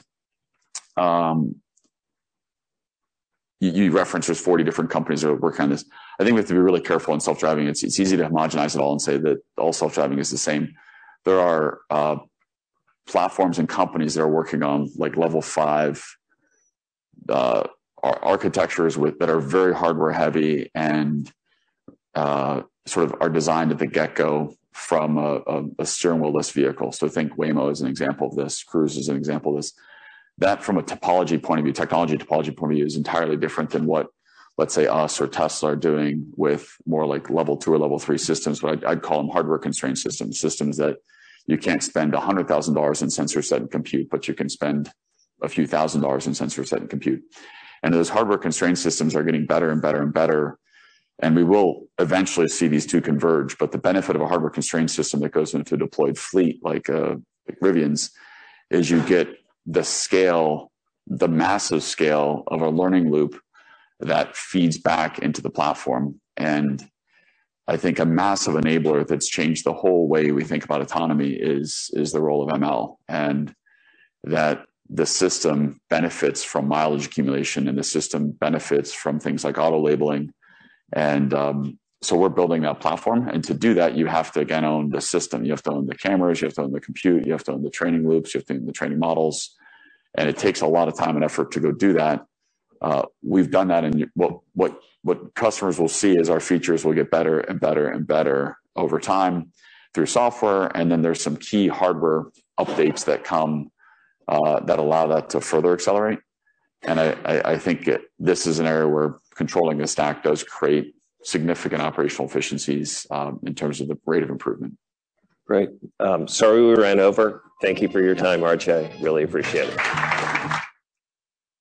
um, you, you referenced there's forty different companies that are working on this. I think we have to be really careful in self-driving. It's, it's easy to homogenize it all and say that all self-driving is the same. There are uh, platforms and companies that are working on like level five uh, architectures with that are very hardware heavy and uh, sort of are designed at the get-go from a, a, a steering wheel-less vehicle. So think Waymo is an example of this. Cruise is an example of this. That from a topology point of view, technology topology point of view is entirely different than what, let's say, us or Tesla are doing with more like level two or level three systems. But I'd, I'd call them hardware constrained systems, systems that you can't spend one hundred thousand dollars in sensor set and compute, but you can spend a few thousand dollars in sensor set and compute. And those hardware constrained systems are getting better and better and better. And we will eventually see these two converge. But the benefit of a hardware constrained system that goes into a deployed fleet like, uh, like Rivian's is you get the scale, the massive scale of a learning loop that feeds back into the platform. And I think a massive enabler that's changed the whole way we think about autonomy is, is the role of M L. And that the system benefits from mileage accumulation, and the system benefits from things like auto labeling. And um, so we're building that platform. And to do that, you have to, again, own the system. You have to own the cameras, you have to own the compute, you have to own the training loops, you have to own the training models. And it takes a lot of time and effort to go do that. Uh, we've done that. And what, what, what customers will see is our features will get better and better and better over time through software. And then there's some key hardware updates that come Uh, that allow that to further accelerate. And I, I, I think it, this is an area where controlling the stack does create significant operational efficiencies um, in terms of the rate of improvement. Great. Um, sorry we ran over. Thank you for your time, R J. Really appreciate it.